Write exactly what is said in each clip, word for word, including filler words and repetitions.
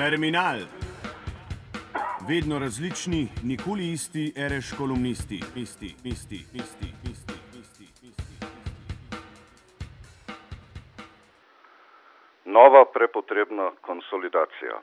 Terminal. Vedno različni, nikoli isti, ereš kolumnisti. Isti, isti, isti, isti, isti, isti. Nova prepotrebna konsolidacija.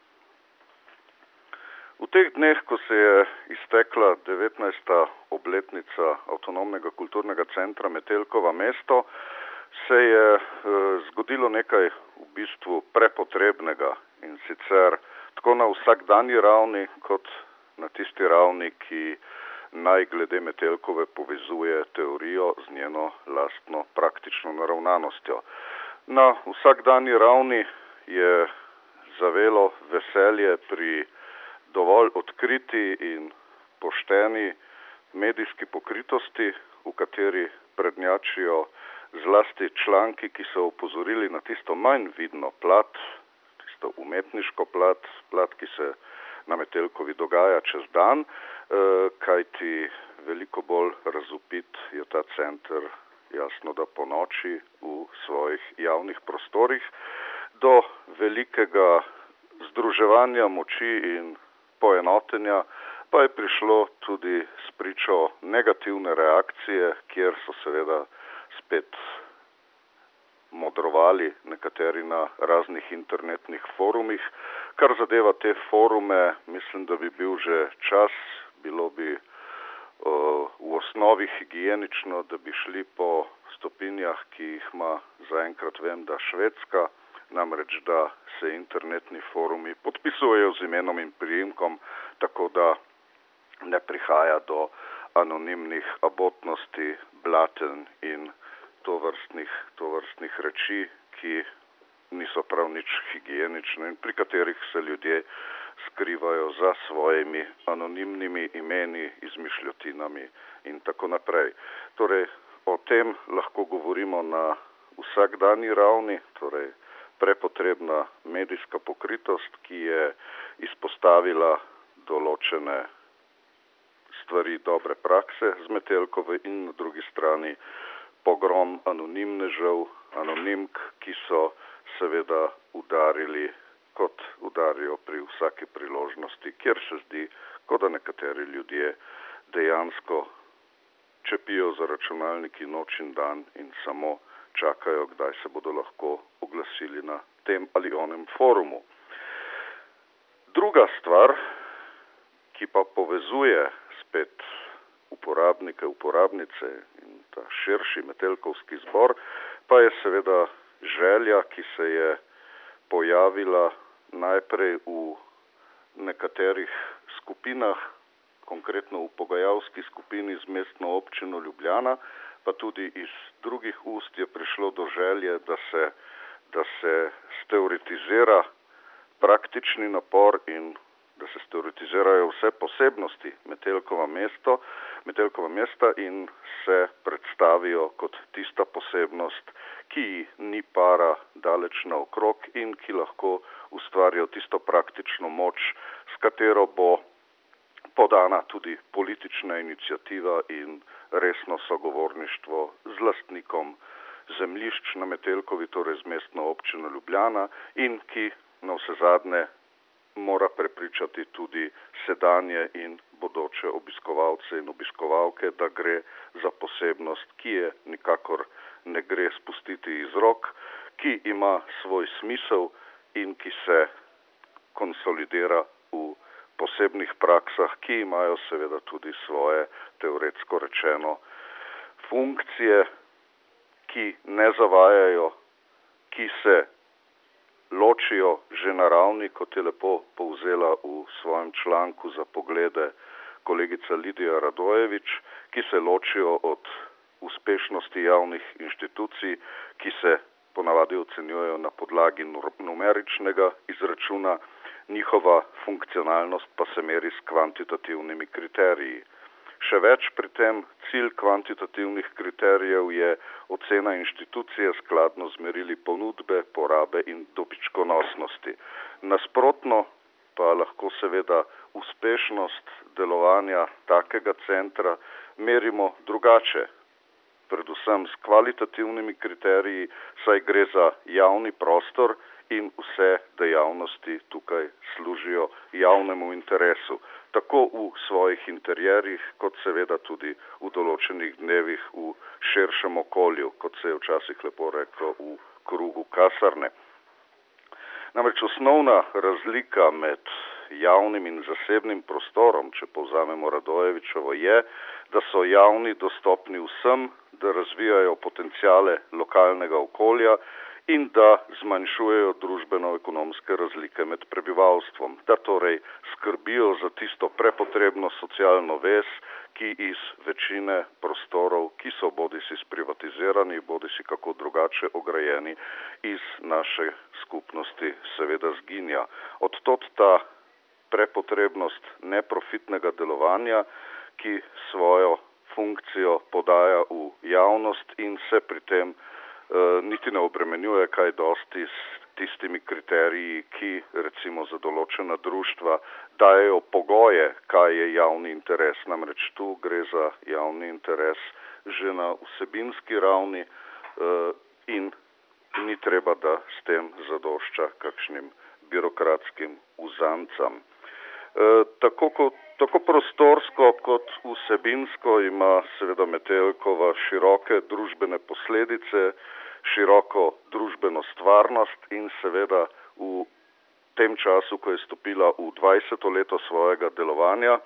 V teh dneh, ko se je iztekla devetnajsta obletnica Avtonomnega kulturnega centra Metelkova mesto, se je e, zgodilo nekaj v bistvu prepotrebnega, in sicer tako na vsakdanji ravni, kot na tisti ravni, ki naj glede Metelkove povezuje teorijo z njeno lastno praktično naravnanostjo. Na vsakdanji ravni je zavelo veselje pri dovolj odkriti in pošteni medijski pokritosti, v kateri prednjačijo zlasti članki, ki so opozorili na tisto manj vidno plat, tisto umetniško plat, plat, ki se na Metelkovi dogaja čez dan, kajti veliko bolj razvpit je ta center, jasno da po noči v svojih javnih prostorih, do velikega združevanja moči in poenotenja pa je prišlo tudi s pričo negativne reakcije, kjer so seveda spet modrovali nekateri na raznih internetnih forumih. Kar zadeva te forume, mislim, da bi bil že čas, bilo bi uh, v osnovi higienično, da bi šli po stopinjah, ki jih ima zaenkrat vem, da Švedska, namreč da se internetni forumi podpisujejo z imenom in priimkom, tako da ne prihaja do anonimnih abotnosti, blaten in tovrstnih, tovrstnih reči, ki niso prav nič higienične in pri katerih se ljudje skrivajo za svojimi anonimnimi imeni, izmišljotinami in tako naprej. Torej, o tem lahko govorimo na vsakdanji ravni, torej prepotrebna medijska pokritost, ki je izpostavila določene stvari dobre prakse z Metelkove in na drugi strani pogrom anonimnežev, anonimk, ki so seveda udarili, kot udarijo pri vsaki priložnosti, kjer se zdi, kot da nekateri ljudje dejansko čepijo za računalniki noč in dan in samo čakajo, kdaj se bodo lahko oglasili na tem ali onem forumu. Druga stvar, ki pa povezuje spet uporabnike, uporabnice in ta širši metelkovski zbor, pa je seveda želja, ki se je pojavila najprej v nekaterih skupinah, konkretno v pogajalski skupini z Mestno občino Ljubljana, pa tudi iz drugih ust je prišlo do želje, da se, da se steoretizira praktični napor in da se steoretizirajo vse posebnosti Metelkova mesto, Metelkova mesta in se predstavijo kot tista posebnost, ki ni para daleč naokrog in ki lahko ustvarjajo tisto praktično moč, s katero bo podana tudi politična iniciativa in resno sogovorništvo z lastnikom zemljišč na Metelkovi, torej z Mestno občino Ljubljana, in ki na vsezadnje mora prepričati tudi sedanje in bodoče obiskovalce in obiskovalke, da gre za posebnost, ki je nikakor ne gre spustiti iz rok, ki ima svoj smisel in ki se konsolidira v posebnih praksah, ki imajo seveda tudi svoje, teoretsko rečeno, funkcije, ki ne zavajajo, ki se ločijo že na ravni, kot je lepo povzela v svojem članku za Poglede kolegica Lidija Radojevič, ki se ločijo od uspešnosti javnih inštitucij, ki se ponavadi ocenjujejo na podlagi numeričnega izračuna, njihova funkcionalnost pa se meri s kvantitativnimi kriteriji. Še več pri tem, cilj kvantitativnih kriterijev je ocena inštitucije skladno z merili ponudbe, porabe in dobičkonosnosti. Nasprotno pa lahko seveda uspešnost delovanja takega centra merimo drugače, predvsem s kvalitativnimi kriteriji, saj gre za javni prostor in vse dejavnosti tukaj služijo javnemu interesu, tako v svojih interjerjih, kot seveda tudi v določenih dnevih v širšem okolju, kot se je včasih lepo reklo, v krugu kasarne. Namreč osnovna razlika med javnim in zasebnim prostorom, če povzamemo Radojevićevo, je, da so javni dostopni vsem, da razvijajo potenciale lokalnega okolja in da zmanjšujejo družbeno-ekonomske razlike med prebivalstvom, da torej skrbijo za tisto prepotrebno socialno vez, ki iz večine prostorov, ki so bodisi sprivatizirani, bodisi kako drugače ograjeni, iz naše skupnosti seveda zginja. Odtot ta prepotrebnost neprofitnega delovanja, ki svojo funkcijo podaja v javnost in se pri tem eh, niti ne obremenjuje kaj dosti s tistimi kriteriji, ki recimo za določena društva dajejo pogoje, kaj je javni interes. Namreč tu gre za javni interes že na vsebinski ravni eh, in ni treba, da s tem zadošča kakšnim birokratskim uzancam. E, tako, kot, tako prostorsko kot vsebinsko ima seveda Metelkova široke družbene posledice, široko družbeno stvarnost in seveda v tem času, ko je stopila v dvajseto leto svojega delovanja,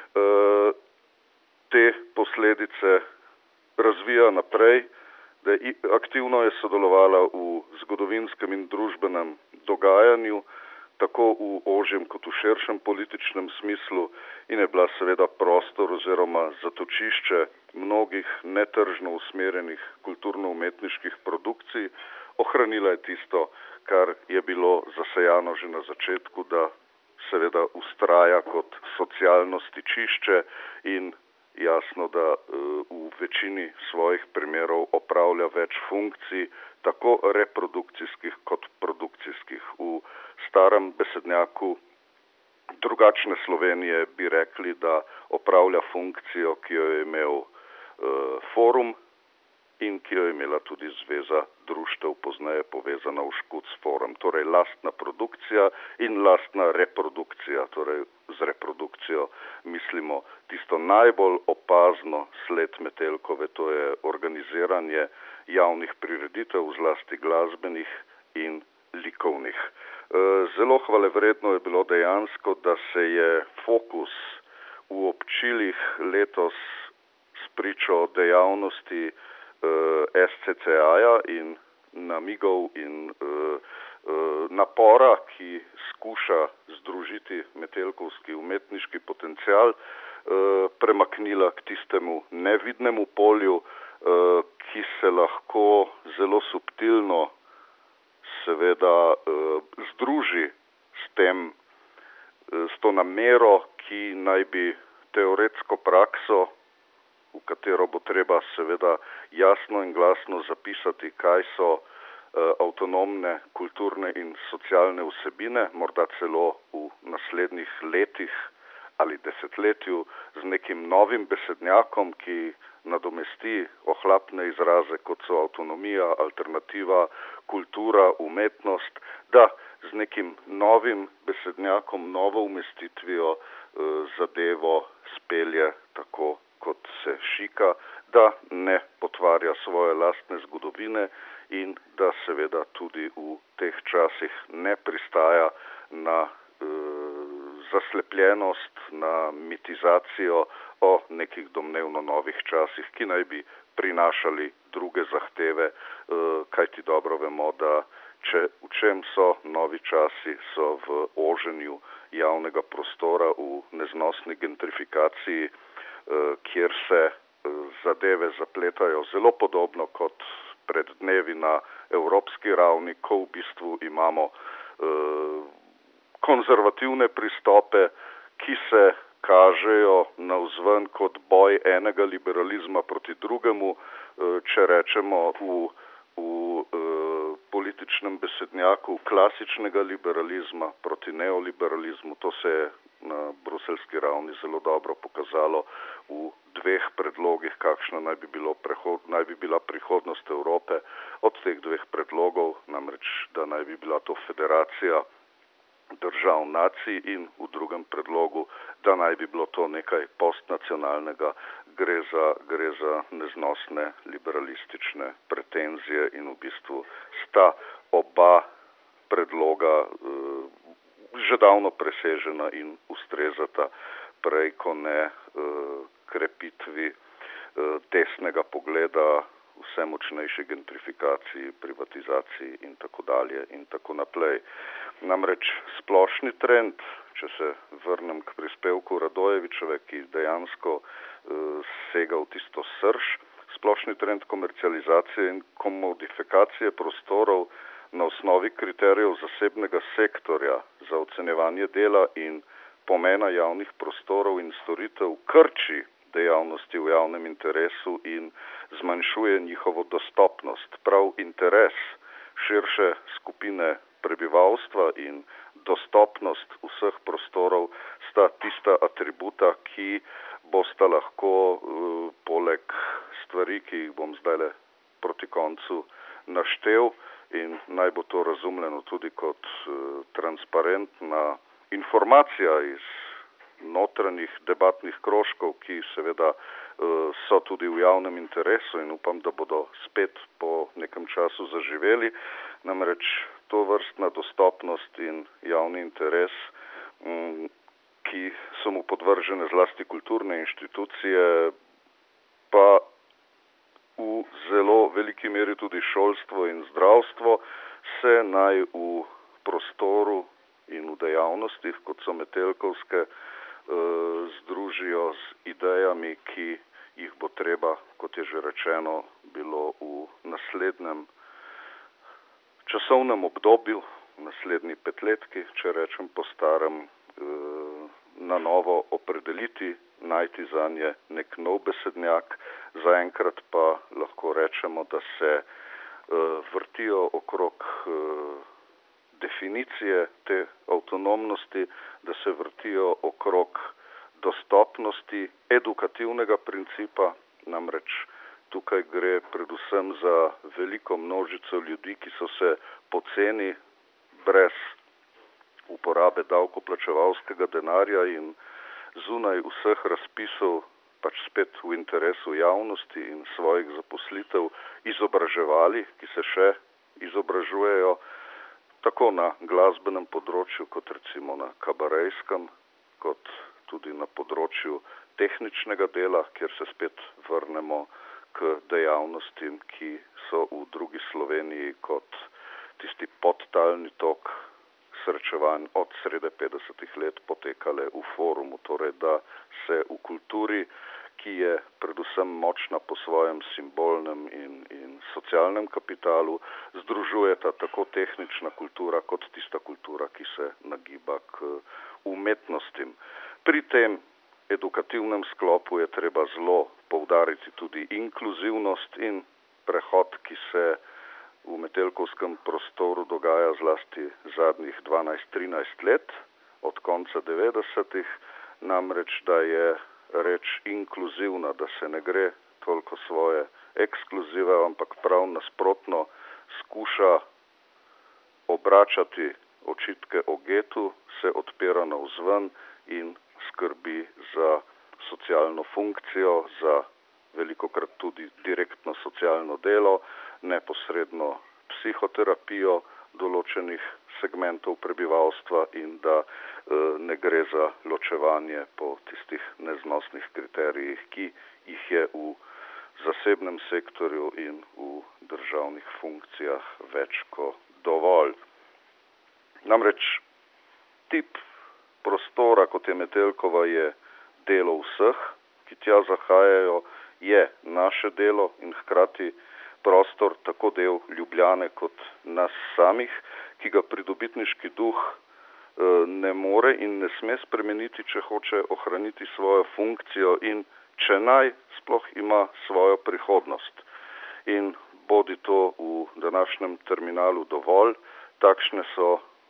e, te posledice razvija naprej, da je aktivno je sodelovala v zgodovinskem in družbenem dogajanju, tako v ožjem kot v širšem političnem smislu in je bila seveda prostor oziroma zatočišče mnogih netržno usmerjenih kulturno-umetniških produkcij. Ohranila je tisto, kar je bilo zasejano že na začetku, da seveda ustraja kot socialno stičišče in jasno, da v večini svojih primerov opravlja več funkcij, tako reprodukcijskih kot produkcijskih. V starem besednjaku drugačne Slovenije bi rekli, da opravlja funkcijo, ki jo je imel uh, forum in ki jo je imela tudi zveza društev, pozneje povezana v Škuc forum. Torej lastna produkcija in lastna reprodukcija. Torej z reprodukcijo mislimo tisto najbolj opazno sled Metelkove, to je organiziranje javnih prireditev, zlasti glasbenih in likovnih. Zelo hvalevredno je bilo dejansko, da se je fokus v občilih letos spričo dejavnosti S C C A-ja in namigov in napora, ki skuša združiti metelkovski umetniški potencial, premaknila k tistemu nevidnemu polju, ki se lahko zelo subtilno seveda združi s tem, s to namero, ki naj bi teoretsko prakso, v katero bo treba seveda jasno in glasno zapisati, kaj so avtonomne kulturne in socialne vsebine, morda celo v naslednjih letih ali desetletju z nekim novim besednjakom, ki nadomesti ohlapne izraze, kot so avtonomija, alternativa, kultura, umetnost, da z nekim novim besednjakom, novo umestitvijo zadevo spelje tako, kot se šika, da ne potvarja svoje lastne zgodovine in da seveda tudi v teh časih ne pristaja na e, zaslepljenost, na mitizacijo o nekih domnevno novih časih, ki naj bi prinašali druge zahteve, e, kajti dobro vemo, da če v čem so novi časi, so v oženju javnega prostora, v neznosni gentrifikaciji, e, kjer se e, zadeve zapletajo zelo podobno kot pred dnevi na evropski ravni, ko v bistvu imamo e, konzervativne pristope, ki se kažejo navzven kot boj enega liberalizma proti drugemu, e, če rečemo v, v e, političnem besednjaku klasičnega liberalizma proti neoliberalizmu. To se je na bruseljski ravni zelo dobro pokazalo v dveh predlogih, kakšna naj bi, bilo prehod, naj bi bila prihodnost Evrope. Od teh dveh predlogov, namreč, da naj bi bila to federacija držav nacij in v drugem predlogu, da naj bi bilo to nekaj postnacionalnega, gre za, gre za neznosne liberalistične pretenzije in v bistvu sta oba predloga eh, že davno presežena in ustrezata prej, ko ne eh, krepitvi eh, desnega pogleda, vse močnejši gentrifikaciji, privatizaciji in tako dalje in tako naprej. Namreč splošni trend, če se vrnem k prispevku Radojevičeve, ki dejansko eh, sega v tisto srž, splošni trend komercializacije in komodifikacije prostorov na osnovi kriterijev zasebnega sektorja za ocenjevanje dela in pomena javnih prostorov in storitev krči dejavnosti v javnem interesu in zmanjšuje njihovo dostopnost. Prav interes širše skupine prebivalstva in dostopnost vseh prostorov sta tista atributa, ki bosta lahko eh, poleg stvari, ki jih bom zdajle proti koncu naštel, in naj bo to razumljeno tudi kot eh, transparentna informacija iz notranjih debatnih krožkov, ki seveda uh, so tudi v javnem interesu in upam, da bodo spet po nekem času zaživeli. Namreč to vrstna dostopnost in javni interes, um, ki so mu podvržene zlasti kulturne inštitucije, pa v zelo veliki meri tudi šolstvo in zdravstvo, se naj v prostoru in v dejavnostih, kot so Metelkovske, združijo z idejami, ki jih bo treba, kot je že rečeno, bilo v naslednjem časovnem obdobju, v naslednji petletki, če rečem po starem, na novo opredeliti, najti zanje nek nov besednjak. Zaenkrat pa lahko rečemo, da se vrtijo okrog definicije te avtonomnosti, da se vrtijo okrog dostopnosti edukativnega principa, namreč tukaj gre predvsem za veliko množico ljudi, ki so se poceni brez uporabe davkoplačevalskega denarja in zunaj vseh razpisov, pač spet v interesu javnosti in svojih zaposlitev, izobraževali, ki se še izobražujejo, tako na glasbenem področju, kot recimo na kabarejskem, kot tudi na področju tehničnega dela, kjer se spet vrnemo k dejavnostim, ki so v drugi Sloveniji kot tisti podtalni tok srečevanj od srede petdesetih let potekale v forumu, torej da se v kulturi, ki je predvsem močna po svojem simbolnem in, in socialnem kapitalu, združujeta tako tehnična kultura kot tista kultura, ki se nagiba k umetnostim. Pri tem edukativnem sklopu je treba zelo poudariti tudi inkluzivnost in prehod, ki se v metelkovskem prostoru dogaja zlasti zadnjih dvanajst trinajst let, od konca devetdesetih, namreč da je reč inkluzivna, da se ne gre toliko svoje ekskluzive, ampak prav nasprotno skuša obračati očitke o getu, se odpira navzven in skrbi za socialno funkcijo, za velikokrat tudi direktno socialno delo, neposredno psihoterapijo določenih segmentov prebivalstva in da e, ne gre za ločevanje po tistih neznosnih kriterijih, ki jih je v zasebnem sektorju in v državnih funkcijah več kot dovolj. Namreč tip prostora, kot je Metelkova, je delo vseh, ki tja zahajajo, je naše delo in hkrati prostor tako del Ljubljane kot nas samih, ki ga pridobitniški duh e, ne more in ne sme spremeniti, če hoče ohraniti svojo funkcijo in če naj sploh ima svojo prihodnost. In bodi to v današnjem terminalu dovolj, takšne so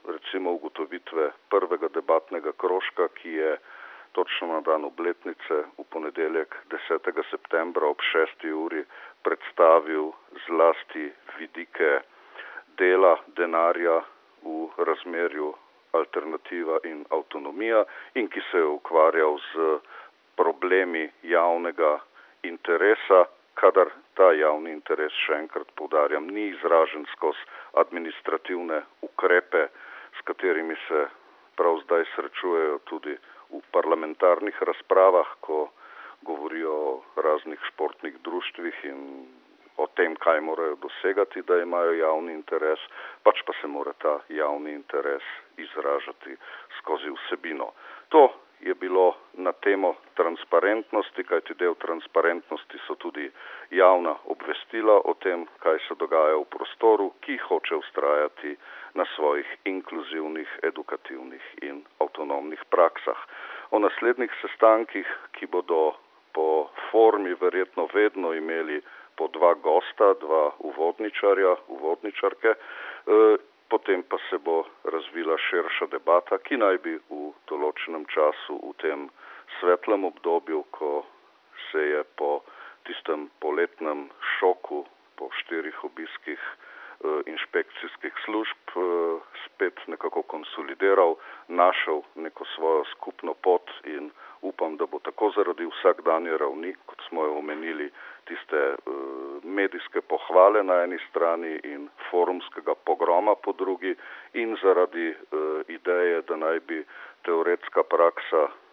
recimo ugotovitve prvega debatnega krožka, ki je točno na dan obletnice v ponedeljek desetega septembra ob šesti uri predstavil zlasti vidike dela, denarja v razmerju alternativa in avtonomija in ki se je ukvarjal z problemi javnega interesa, kadar ta javni interes, še enkrat poudarjam, ni izražen skozi administrativne ukrepe, s katerimi se prav zdaj srečujejo tudi v parlamentarnih razpravah, ko govorijo o raznih športnih društvih in o tem, kaj morajo dosegati, da imajo javni interes, pač pa se mora ta javni interes izražati skozi vsebino. To je bilo na temo transparentnosti, kajti del transparentnosti so tudi javna obvestila o tem, kaj se dogaja v prostoru, ki hoče vztrajati na svojih inkluzivnih, edukativnih in avtonomnih praksah. O naslednjih sestankih, ki bodo po formi verjetno vedno imeli po dva gosta, dva uvodničarja, uvodničarke, e, potem pa se bo razvila širša debata, ki naj bi v določenem času v tem svetlem obdobju, ko se je po tistem poletnem šoku, po štirih obiskih e, inšpekcijskih služb e, spet nekako konsolidiral, našel neko svojo skupno pot in upam, da bo tako zaradi vsakdanje ravni, kot smo jo omenili, tiste e, medijske pohvale na eni strani in forumskega pogroma po drugi in zaradi e, ideje, da naj bi teoretska praksa e,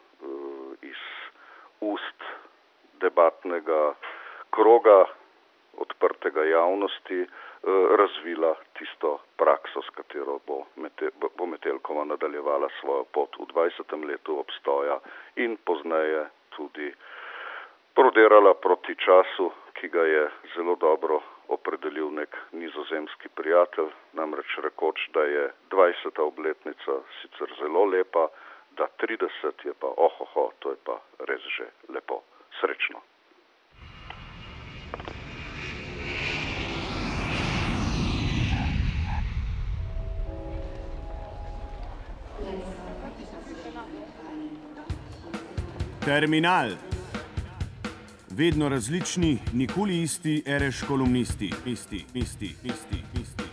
iz ust debatnega kroga, odprtega javnosti, e, razvila tisto prakso, s katero bo, Mete, bo Metelkova nadaljevala svojo pot v dvajsetem letu obstoja in pozneje tudi prodirala proti času, ki ga je zelo dobro opredelil nek nizozemski prijatelj, namreč rekoč, da je dvajseta obletnica sicer zelo lepa, da trideset je pa ohoho, to je pa res že lepo. Srečno. Terminal. Vedno različni, nikoli isti, ereš kolumnisti. Isti, isti, isti, isti.